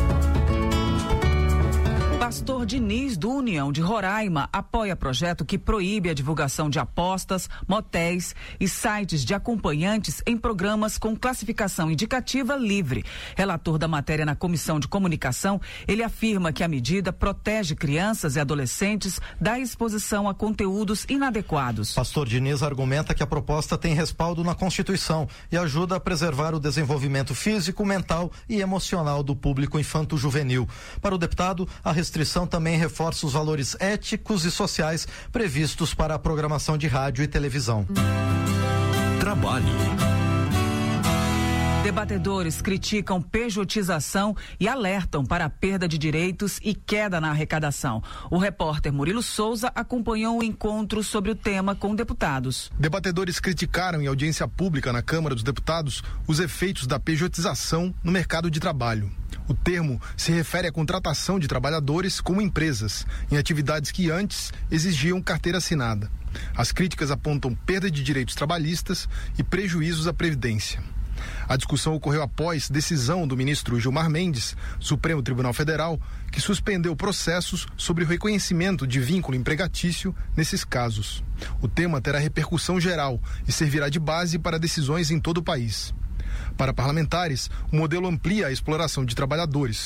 Pastor Diniz, do União de Roraima, apoia projeto que proíbe a divulgação de apostas, motéis e sites de acompanhantes em programas com classificação indicativa livre. Relator da matéria na Comissão de Comunicação, ele afirma que a medida protege crianças e adolescentes da exposição a conteúdos inadequados. Pastor Diniz argumenta que a proposta tem respaldo na Constituição e ajuda a preservar o desenvolvimento físico, mental e emocional do público infanto-juvenil. Para o deputado, a restrição também reforça os valores éticos e sociais previstos para a programação de rádio e televisão. Trabalho. Debatedores criticam pejotização e alertam para a perda de direitos e queda na arrecadação. O repórter Murilo Souza acompanhou o encontro sobre o tema com deputados. Debatedores criticaram em audiência pública na Câmara dos Deputados os efeitos da pejotização no mercado de trabalho. O termo se refere à contratação de trabalhadores como empresas, em atividades que antes exigiam carteira assinada. As críticas apontam perda de direitos trabalhistas e prejuízos à Previdência. A discussão ocorreu após decisão do ministro Gilmar Mendes, Supremo Tribunal Federal, que suspendeu processos sobre o reconhecimento de vínculo empregatício nesses casos. O tema terá repercussão geral e servirá de base para decisões em todo o país. Para parlamentares, o modelo amplia a exploração de trabalhadores.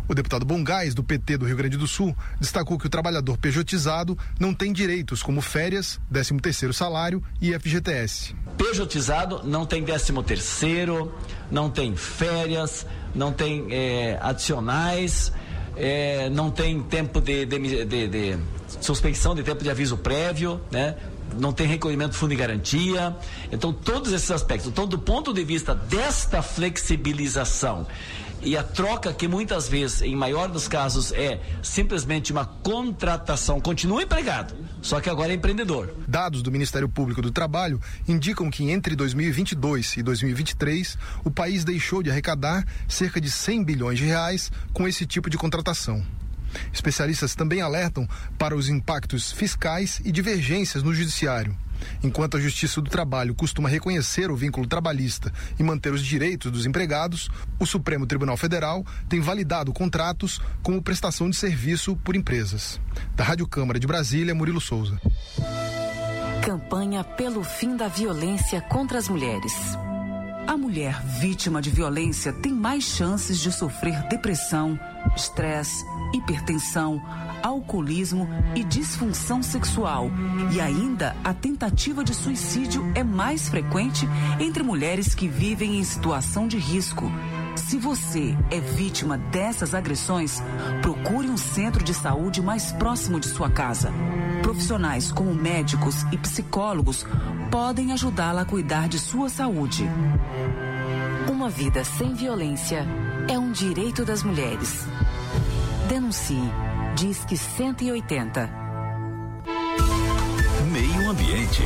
O deputado Bongás, do P T do Rio Grande do Sul, destacou que o trabalhador pejotizado não tem direitos como férias, décimo terceiro salário e F G T S. Pejotizado não tem décimo terceiro, não tem férias, não tem é, adicionais, é, não tem tempo de, de, de, de suspensão de tempo de aviso prévio, né? Não tem recolhimento do fundo de garantia. Então, todos esses aspectos. Então, do ponto de vista desta flexibilização e a troca que muitas vezes, em maior dos casos, é simplesmente uma contratação, continua empregado, só que agora é empreendedor. Dados do Ministério Público do Trabalho indicam que entre dois mil e vinte e dois e dois mil e vinte e três, o país deixou de arrecadar cerca de cem bilhões de reais com esse tipo de contratação. Especialistas também alertam para os impactos fiscais e divergências no judiciário. Enquanto a Justiça do Trabalho costuma reconhecer o vínculo trabalhista e manter os direitos dos empregados, o Supremo Tribunal Federal tem validado contratos como prestação de serviço por empresas. Da Rádio Câmara de Brasília, Murilo Souza. Campanha pelo fim da violência contra as mulheres. A mulher vítima de violência tem mais chances de sofrer depressão, estresse, hipertensão, alcoolismo e disfunção sexual. E ainda a tentativa de suicídio é mais frequente entre mulheres que vivem em situação de risco. Se você é vítima dessas agressões, procure um centro de saúde mais próximo de sua casa. Profissionais como médicos e psicólogos podem ajudá-la a cuidar de sua saúde. Uma vida sem violência é um direito das mulheres. Denuncie. Disque cento e oitenta. Meio Ambiente.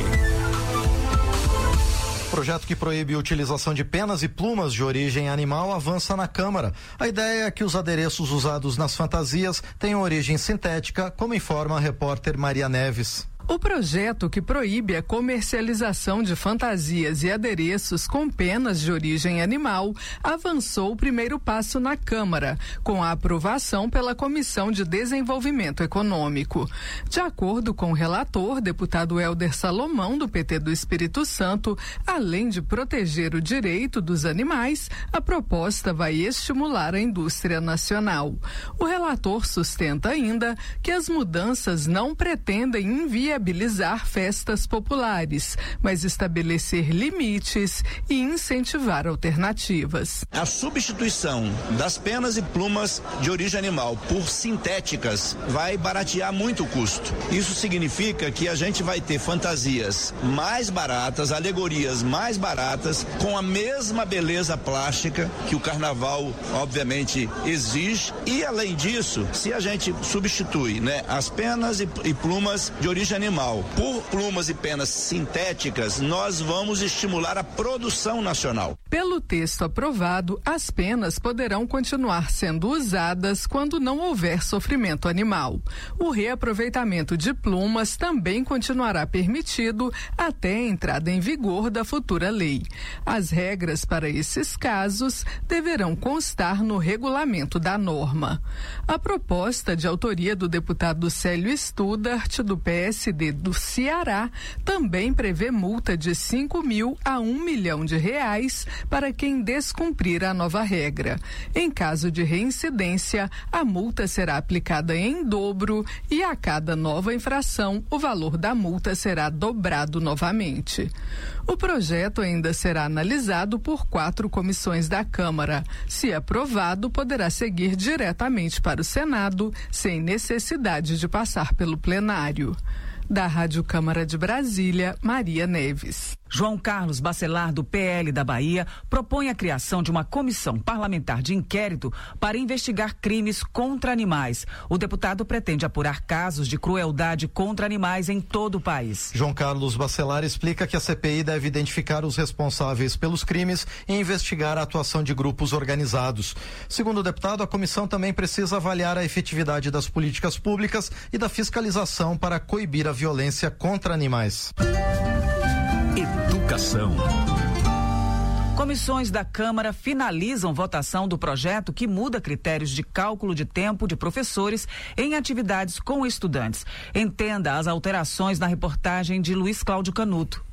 O projeto que proíbe a utilização de penas e plumas de origem animal avança na Câmara. A ideia é que os adereços usados nas fantasias tenham origem sintética, como informa a repórter Maria Neves. O projeto que proíbe a comercialização de fantasias e adereços com penas de origem animal avançou o primeiro passo na Câmara, com a aprovação pela Comissão de Desenvolvimento Econômico. De acordo com o relator, deputado Helder Salomão, do P T do Espírito Santo, além de proteger o direito dos animais, a proposta vai estimular a indústria nacional. O relator sustenta ainda que as mudanças não pretendem inviabilizar viabilizar festas populares, mas estabelecer limites e incentivar alternativas. A substituição das penas e plumas de origem animal por sintéticas vai baratear muito o custo. Isso significa que a gente vai ter fantasias mais baratas, alegorias mais baratas, com a mesma beleza plástica que o carnaval, obviamente, exige. E, além disso, se a gente substitui, né, as penas e, e plumas de origem animal animal por plumas e penas sintéticas, nós vamos estimular a produção nacional. Pelo texto aprovado, as penas poderão continuar sendo usadas quando não houver sofrimento animal. O reaproveitamento de plumas também continuará permitido até a entrada em vigor da futura lei. As regras para esses casos deverão constar no regulamento da norma. A proposta, de autoria do deputado Célio Studart, do P S D do Ceará, também prevê multa de cinco mil a um milhão de reais para quem descumprir a nova regra. Em caso de reincidência, a multa será aplicada em dobro e a cada nova infração, o valor da multa será dobrado novamente. O projeto ainda será analisado por quatro comissões da Câmara. Se aprovado, poderá seguir diretamente para o Senado, sem necessidade de passar pelo plenário. Da Rádio Câmara de Brasília, Maria Neves. João Carlos Bacelar, do P L da Bahia, propõe a criação de uma comissão parlamentar de inquérito para investigar crimes contra animais. O deputado pretende apurar casos de crueldade contra animais em todo o país. João Carlos Bacelar explica que a C P I deve identificar os responsáveis pelos crimes e investigar a atuação de grupos organizados. Segundo o deputado, a comissão também precisa avaliar a efetividade das políticas públicas e da fiscalização para coibir a violência contra animais. Educação. Comissões da Câmara finalizam votação do projeto que muda critérios de cálculo de tempo de professores em atividades com estudantes. Entenda as alterações na reportagem de Luiz Cláudio Canuto.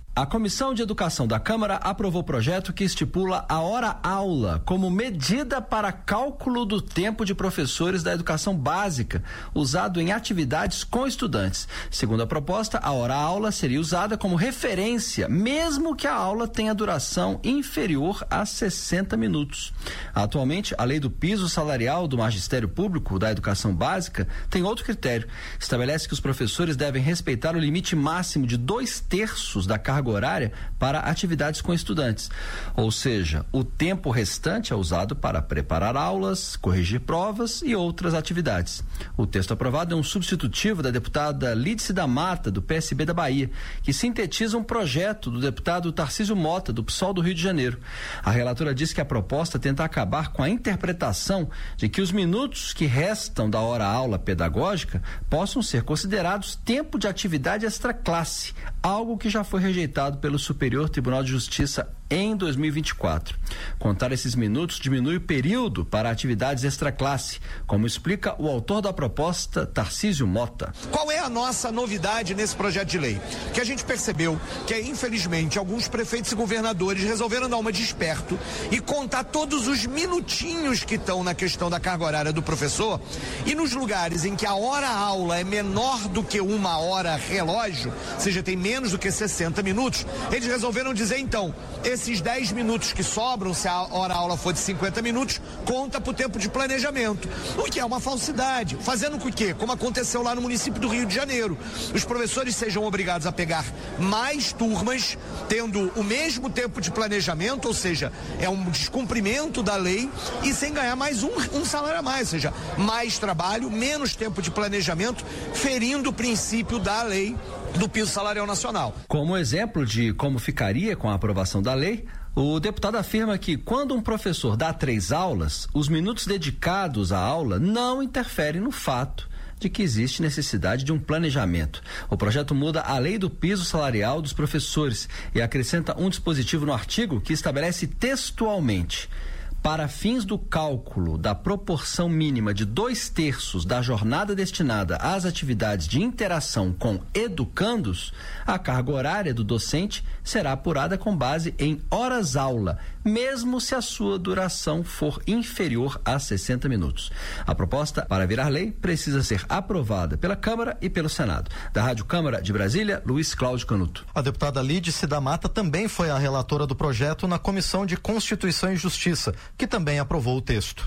A Comissão de Educação da Câmara aprovou o projeto que estipula a hora-aula como medida para cálculo do tempo de professores da educação básica, usado em atividades com estudantes. Segundo a proposta, a hora-aula seria usada como referência, mesmo que a aula tenha duração inferior a sessenta minutos. Atualmente, a lei do piso salarial do Magistério Público da Educação Básica tem outro critério. Estabelece que os professores devem respeitar o limite máximo de dois terços da carga horária para atividades com estudantes. Ou seja, o tempo restante é usado para preparar aulas, corrigir provas e outras atividades. O texto aprovado é um substitutivo da deputada Lídice da Mata, do P S B da Bahia, que sintetiza um projeto do deputado Tarcísio Mota, do P SOL do Rio de Janeiro. A relatora diz que a proposta tenta acabar com a interpretação de que os minutos que restam da hora-aula pedagógica possam ser considerados tempo de atividade extraclasse, algo que já foi rejeitado pelo Superior Tribunal de Justiça em dois mil e vinte e quatro. Contar esses minutos diminui o período para atividades extraclasse, como explica o autor da proposta, Tarcísio Mota. Qual é a nossa novidade nesse projeto de lei? Que a gente percebeu que, infelizmente, alguns prefeitos e governadores resolveram dar uma de esperto e contar todos os minutinhos que estão na questão da carga horária do professor, e nos lugares em que a hora-aula é menor do que uma hora relógio, ou seja, tem menos do que sessenta minutos, eles resolveram dizer, então, esses dez minutos que sobram, se a hora-aula for de cinquenta minutos, conta para o tempo de planejamento, o que é uma falsidade, fazendo com que, como aconteceu lá no município do Rio de Janeiro, os professores sejam obrigados a pegar mais turmas, tendo o mesmo tempo de planejamento, ou seja, é um descumprimento da lei, e sem ganhar mais um, um salário a mais, ou seja, mais trabalho, menos tempo de planejamento, ferindo o princípio da lei do piso salarial nacional. Como exemplo de como ficaria com a aprovação da lei, o deputado afirma que quando um professor dá três aulas, os minutos dedicados à aula não interferem no fato de que existe necessidade de um planejamento. O projeto muda a lei do piso salarial dos professores e acrescenta um dispositivo no artigo que estabelece textualmente: para fins do cálculo da proporção mínima de dois terços da jornada destinada às atividades de interação com educandos, a carga horária do docente será apurada com base em horas-aula, mesmo se a sua duração for inferior a sessenta minutos. A proposta, para virar lei, precisa ser aprovada pela Câmara e pelo Senado. Da Rádio Câmara de Brasília, Luiz Cláudio Canuto. A deputada Lídice da Mata também foi a relatora do projeto na Comissão de Constituição e Justiça, que também aprovou o texto.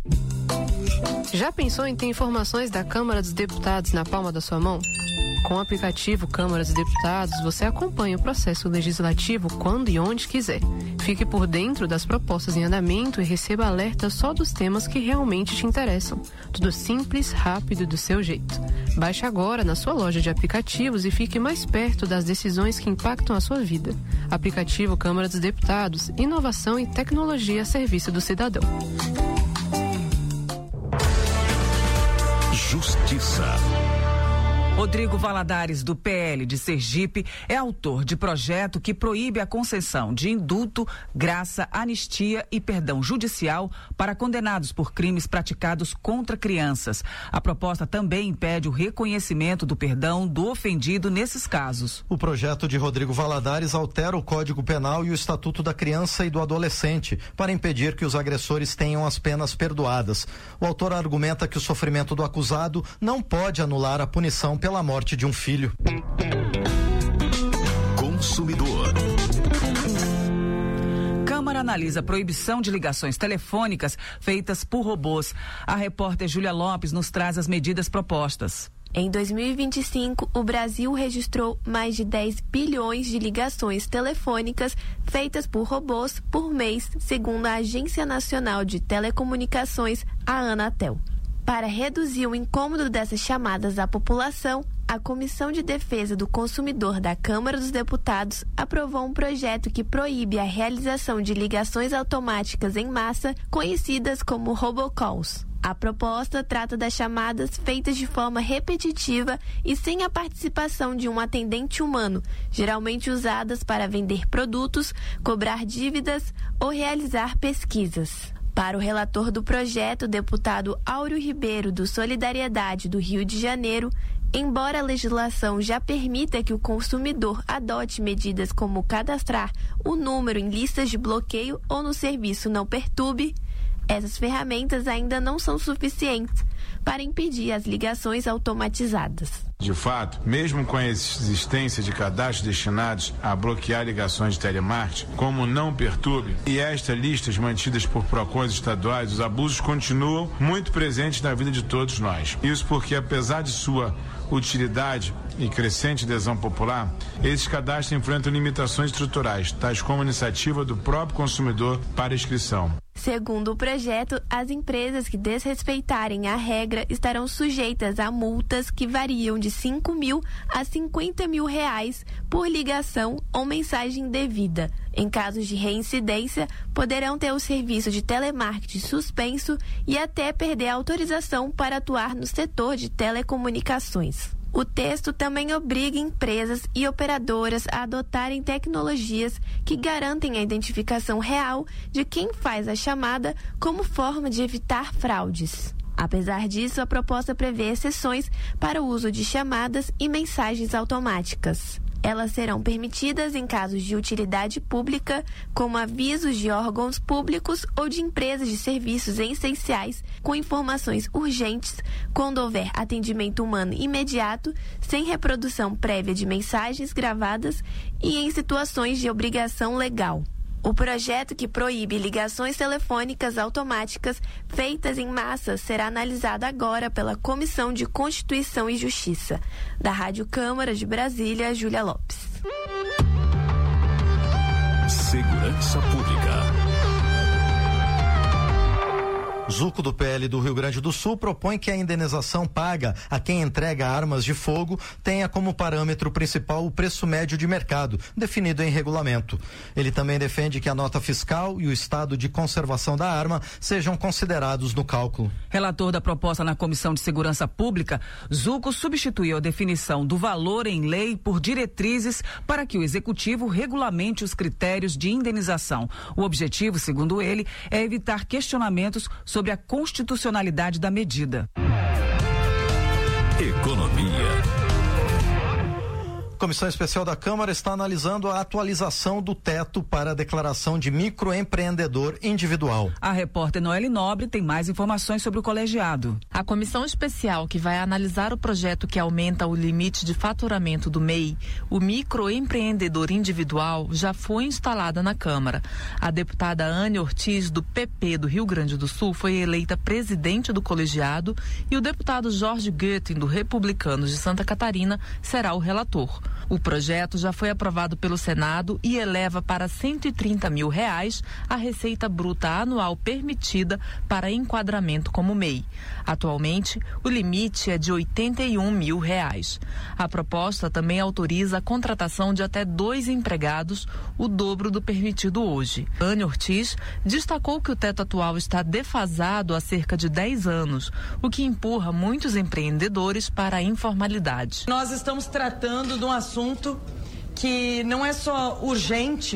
Já pensou em ter informações da Câmara dos Deputados na palma da sua mão? Com o aplicativo Câmara dos Deputados, você acompanha o processo legislativo quando e onde quiser. Fique por dentro das propostas em andamento e receba alertas só dos temas que realmente te interessam. Tudo simples, rápido e do seu jeito. Baixe agora na sua loja de aplicativos e fique mais perto das decisões que impactam a sua vida. Aplicativo Câmara dos Deputados, inovação e tecnologia a serviço do cidadão. Justiça. Rodrigo Valadares, do P L de Sergipe, é autor de projeto que proíbe a concessão de indulto, graça, anistia e perdão judicial para condenados por crimes praticados contra crianças. A proposta também impede o reconhecimento do perdão do ofendido nesses casos. O projeto de Rodrigo Valadares altera o Código Penal e o Estatuto da Criança e do Adolescente para impedir que os agressores tenham as penas perdoadas. O autor argumenta que o sofrimento do acusado não pode anular a punição pela morte de um filho. Consumidor. Câmara analisa a proibição de ligações telefônicas feitas por robôs. A repórter Júlia Lopes nos traz as medidas propostas. Em dois mil e vinte e cinco, o Brasil registrou mais de dez bilhões de ligações telefônicas feitas por robôs por mês, segundo a Agência Nacional de Telecomunicações, a Anatel. Para reduzir o incômodo dessas chamadas à população, a Comissão de Defesa do Consumidor da Câmara dos Deputados aprovou um projeto que proíbe a realização de ligações automáticas em massa, conhecidas como robocalls. A proposta trata das chamadas feitas de forma repetitiva e sem a participação de um atendente humano, geralmente usadas para vender produtos, cobrar dívidas ou realizar pesquisas. Para o relator do projeto, o deputado Áureo Ribeiro, do Solidariedade do Rio de Janeiro, Embora a legislação já permita que o consumidor adote medidas como cadastrar o número em listas de bloqueio ou no serviço Não Perturbe, essas ferramentas ainda não são suficientes para impedir as ligações automatizadas. De fato, mesmo com a existência de cadastros destinados a bloquear ligações de telemarketing, como Não Perturbe e estas listas mantidas por PROCONs estaduais, os abusos continuam muito presentes na vida de todos nós. Isso porque, apesar de sua utilidade e crescente adesão popular, esses cadastros enfrentam limitações estruturais, tais como a iniciativa do próprio consumidor para inscrição. Segundo o projeto, as empresas que desrespeitarem a regra estarão sujeitas a multas que variam de cinco mil a cinquenta mil reais por ligação ou mensagem indevida. Em casos de reincidência, poderão ter o serviço de telemarketing suspenso e até perder a autorização para atuar no setor de telecomunicações. O texto também obriga empresas e operadoras a adotarem tecnologias que garantem a identificação real de quem faz a chamada como forma de evitar fraudes. Apesar disso, a proposta prevê exceções para o uso de chamadas e mensagens automáticas. Elas serão permitidas em casos de utilidade pública, como avisos de órgãos públicos ou de empresas de serviços essenciais com informações urgentes, quando houver atendimento humano imediato, sem reprodução prévia de mensagens gravadas e em situações de obrigação legal. O projeto que proíbe ligações telefônicas automáticas feitas em massa será analisado agora pela Comissão de Constituição e Justiça. Da Rádio Câmara de Brasília, Júlia Lopes. Segurança Pública. Zuco do P L do Rio Grande do Sul propõe que a indenização paga a quem entrega armas de fogo tenha como parâmetro principal o preço médio de mercado, definido em regulamento. Ele também defende que a nota fiscal e o estado de conservação da arma sejam considerados no cálculo. Relator da proposta na Comissão de Segurança Pública, Zuco substituiu a definição do valor em lei por diretrizes para que o Executivo regulamente os critérios de indenização. O objetivo, segundo ele, é evitar questionamentos sobre a constitucionalidade da medida. Economia. A Comissão Especial da Câmara está analisando a atualização do teto para a declaração de microempreendedor individual. A repórter Noelle Nobre tem mais informações sobre o colegiado. A comissão especial que vai analisar o projeto que aumenta o limite de faturamento do M E I, o microempreendedor individual, já foi instalada na Câmara. A deputada Anne Ortiz, do P P do Rio Grande do Sul, foi eleita presidente do colegiado e o deputado Jorge Goetting, do Republicanos de Santa Catarina, será o relator. O projeto já foi aprovado pelo Senado e eleva para cento e trinta mil reais a receita bruta anual permitida para enquadramento como M E I. Atualmente, o limite é de oitenta e um mil reais. A proposta também autoriza a contratação de até dois empregados, o dobro do permitido hoje. Anne Ortiz destacou que o teto atual está defasado há cerca de dez anos, o que empurra muitos empreendedores para a informalidade. Nós estamos tratando de um assunto que não é só urgente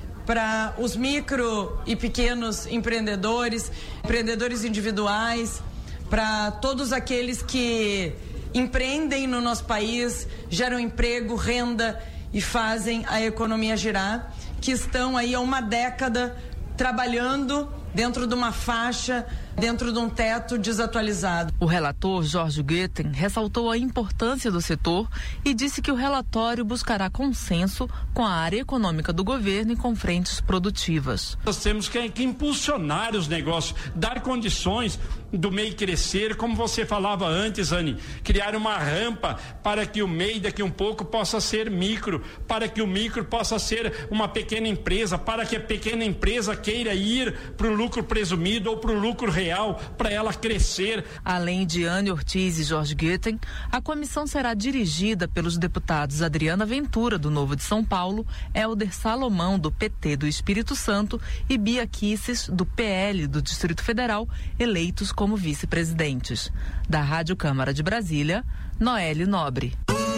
para os micro e pequenos empreendedores, empreendedores individuais, para todos aqueles que empreendem no nosso país, geram emprego, renda e fazem a economia girar, que estão aí há uma década trabalhando dentro de uma faixa, dentro de um teto desatualizado. O relator Jorge Goetting ressaltou a importância do setor e disse que o relatório buscará consenso com a área econômica do governo e com frentes produtivas. Nós temos que, que impulsionar os negócios, dar condições do M E I crescer, como você falava antes, Anne, criar uma rampa para que o M E I daqui um pouco possa ser micro, para que o micro possa ser uma pequena empresa, para que a pequena empresa queira ir para o lucro presumido ou para o lucro real, para ela crescer. Além de Anne Ortiz e Jorge Goetting, a comissão será dirigida pelos deputados Adriana Ventura, do Novo de São Paulo, Helder Salomão, do P T do Espírito Santo e Bia Kicis, do P L do Distrito Federal, eleitos como vice-presidentes. Da Rádio Câmara de Brasília, Noelle Nobre.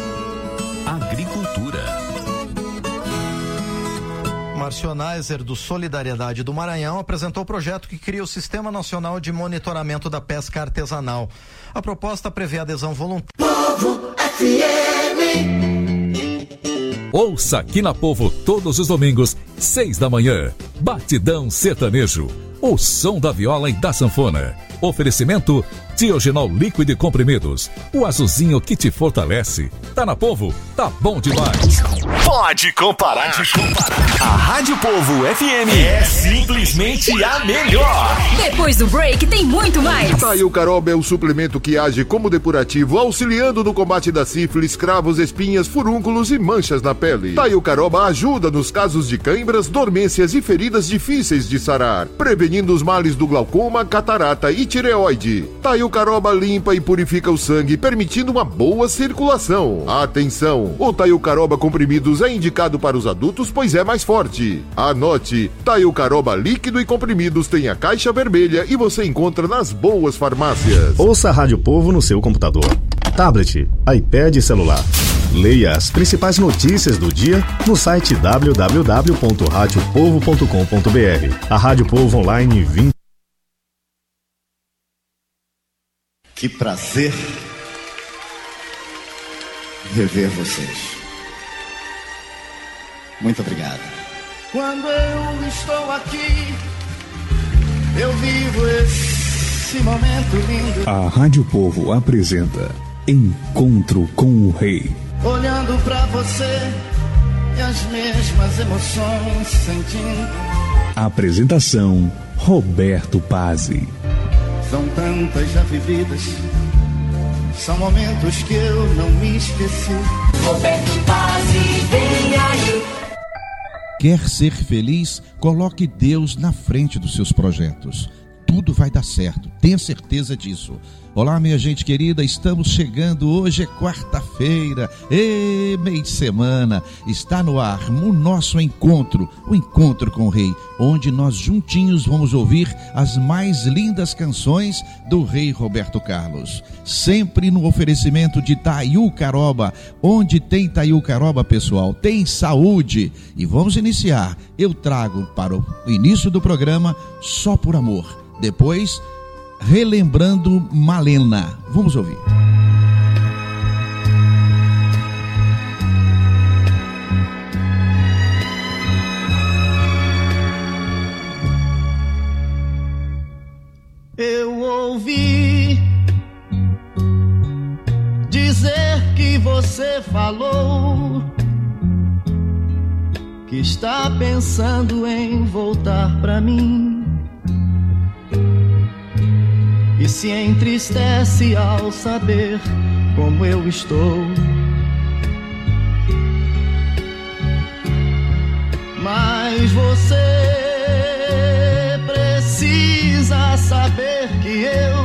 Agricultura. Márcio Neiser, do Solidariedade do Maranhão, apresentou o projeto que cria o Sistema Nacional de Monitoramento da Pesca Artesanal. A proposta prevê adesão voluntária. F M. Ouça aqui na Povo todos os domingos, seis da manhã. Batidão Sertanejo. O som da viola e da sanfona. Oferecimento Diogenol líquido e comprimidos. O azulzinho que te fortalece. Tá na Povo? Tá bom demais. Pode comparar. Pode comparar. A Rádio Povo F M é simplesmente a melhor. Depois do break tem muito mais. Taio Caroba é o suplemento que age como depurativo, auxiliando no combate da sífilis, cravos, espinhas, furúnculos e manchas na pele. Taio Caroba ajuda nos casos de cãibras, dormências e feridas difíceis de sarar, prevenindo os males do glaucoma, catarata e tireoide. Taio Caroba limpa e purifica o sangue, permitindo uma boa circulação. Atenção! O Taio Caroba comprimidos é indicado para os adultos, pois é mais forte. Anote, Taio Caroba líquido e comprimidos tem a caixa vermelha e você encontra nas boas farmácias. Ouça a Rádio Povo no seu computador, tablet, iPad e celular. Leia as principais notícias do dia no site w w w ponto rádio povo ponto com ponto b r. A Rádio Povo Online vinte. Que prazer rever vocês. Muito obrigado. Quando eu estou aqui, eu vivo esse momento lindo. A Rádio Povo apresenta Encontro com o Rei. Olhando pra você e as mesmas emoções sentindo. Apresentação Roberto Pazzi. São tantas já vividas, são momentos que eu não me esqueci. Roberto Pazzi, vem aí. Quer ser feliz? Coloque Deus na frente dos seus projetos. Tudo vai dar certo, tenha certeza disso. Olá, minha gente querida, estamos chegando, hoje é quarta-feira, e meio de semana, está no ar o nosso encontro, o Encontro com o Rei, onde nós juntinhos vamos ouvir as mais lindas canções do Rei Roberto Carlos, sempre no oferecimento de Taio Caroba. Onde tem Taio Caroba, pessoal, tem saúde. E vamos iniciar, eu trago para o início do programa Só por Amor, depois Relembrando Malena. Vamos ouvir. Eu ouvi dizer que você falou que está pensando em voltar pra mim. E se entristece ao saber como eu estou. Mas você precisa saber que eu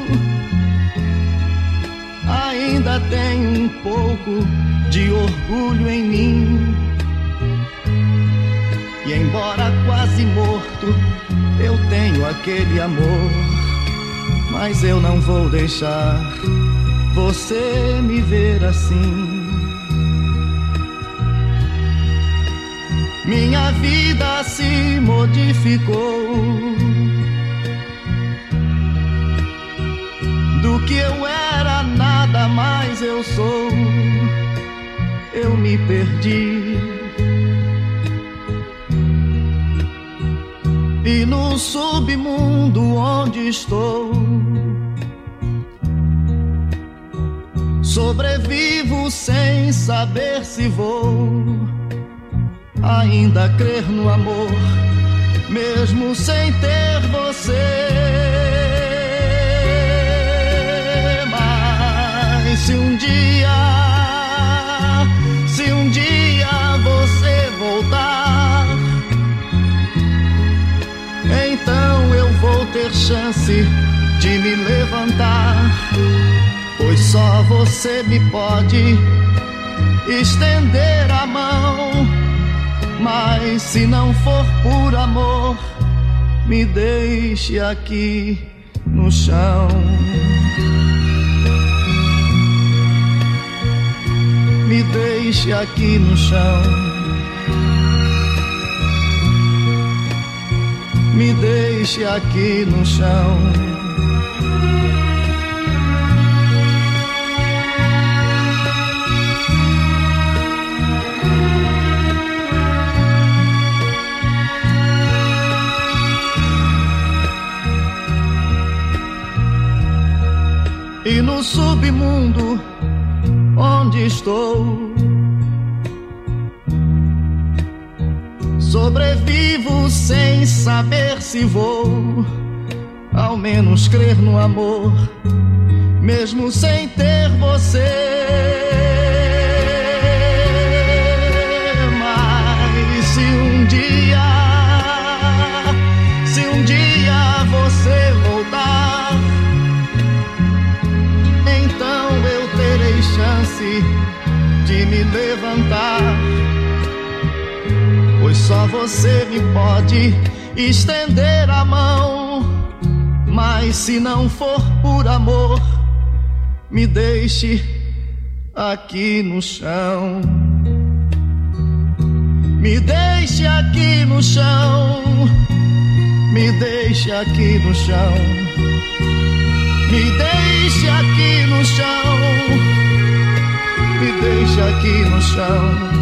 ainda tenho um pouco de orgulho em mim. E embora quase morto, eu tenho aquele amor. Mas eu não vou deixar você me ver assim. Minha vida se modificou. Do que eu era, nada mais eu sou. Eu me perdi. E no submundo onde estou, sobrevivo sem saber se vou ainda crer no amor, mesmo sem ter você. Mas se um dia, se um dia você voltar, então eu vou ter chance de me levantar, pois só você me pode estender a mão. Mas se não for por amor, me deixe aqui no chão. Me deixe aqui no chão. Me deixe aqui no chão. no submundo onde estou. Sobrevivo sem saber se vou, ao menos crer no amor, mesmo sem ter você. Mas se um dia, se um dia você voltar, então eu terei chance de me levantar. Pois só você me pode estender a mão. Mas se não for por amor, me deixe aqui no chão. Me deixe aqui no chão. Me deixe aqui no chão. Me deixe aqui no chão. Me deixe aqui no chão.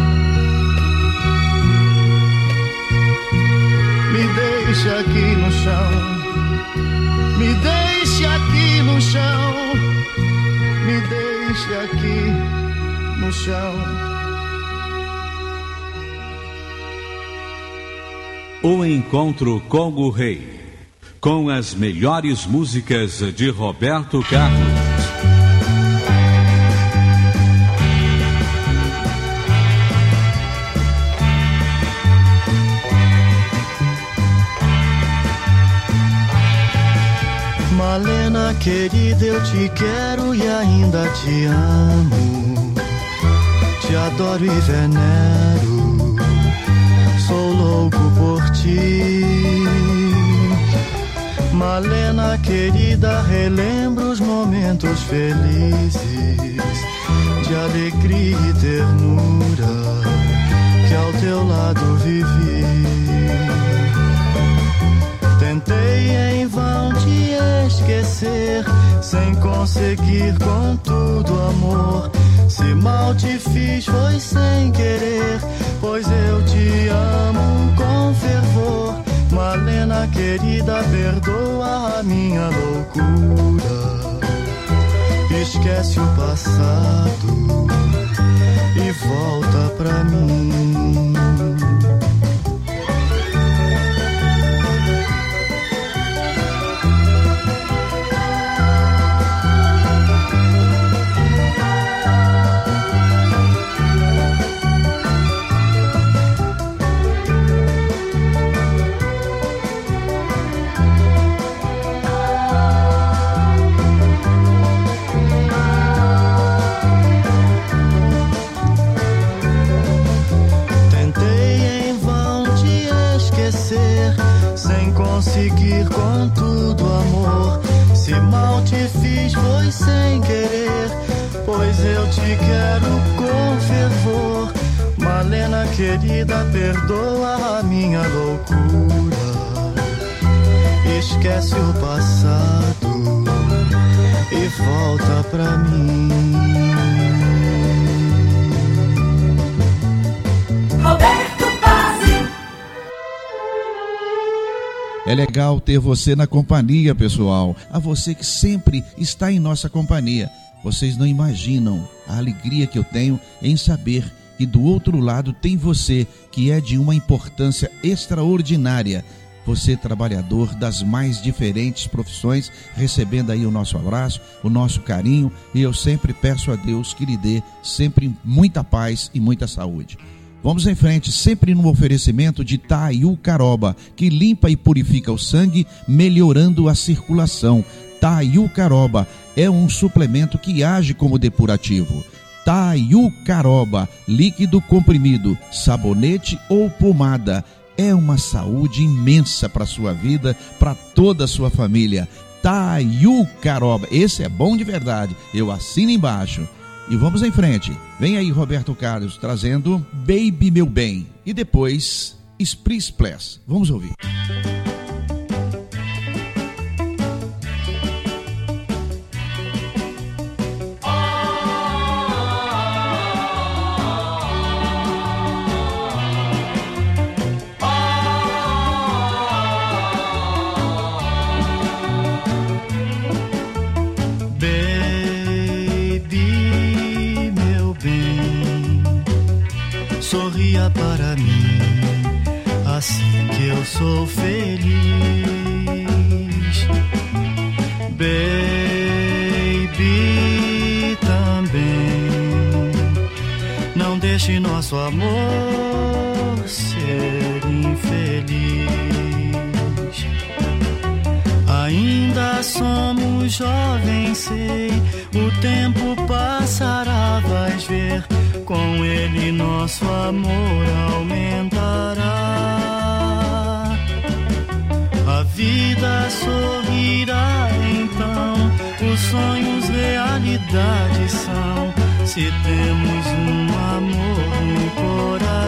Me deixe aqui no chão. Me deixe aqui no chão. Me deixe aqui no chão. O encontro com o rei, com as melhores músicas de Roberto Carlos. Malena querida, eu te quero e ainda te amo. Te adoro e venero, sou louco por ti. Malena querida, relembro os momentos felizes de alegria e ternura que ao teu lado vivi. Tentei em vão te esquecer, sem conseguir, contudo, amor. Se mal te fiz foi sem querer, pois eu te amo com fervor. Malena querida, perdoa a minha loucura. Esquece o passado e volta pra mim. Sem conseguir, contudo, amor. Se mal te fiz foi sem querer, pois eu te quero com fervor. Malena querida, perdoa a minha loucura. Esquece o passado e volta pra mim. É legal ter você na companhia, pessoal. A você que sempre está em nossa companhia. Vocês não imaginam a alegria que eu tenho em saber que do outro lado tem você, que é de uma importância extraordinária. Você, trabalhador das mais diferentes profissões, recebendo aí o nosso abraço, o nosso carinho. E eu sempre peço a Deus que lhe dê sempre muita paz e muita saúde. Vamos em frente, sempre no oferecimento de Taiu Caroba, que limpa e purifica o sangue, melhorando a circulação. Taiu Caroba é um suplemento que age como depurativo. Taiu Caroba, líquido comprimido, sabonete ou pomada. É uma saúde imensa para a sua vida, para toda a sua família. Taiu Caroba, esse é bom de verdade, eu assino embaixo. E vamos em frente. Vem aí Roberto Carlos trazendo Baby Meu Bem. E depois Spree Splash. Vamos ouvir. sorria para mim, assim que eu sou feliz. Baby, também não deixe nosso amor ser infeliz. Ainda somos jovens, sei, o tempo passará, vais ver, com ele nosso amor aumentará. A vida sorrirá então, os sonhos realidade são, se temos um amor no coração.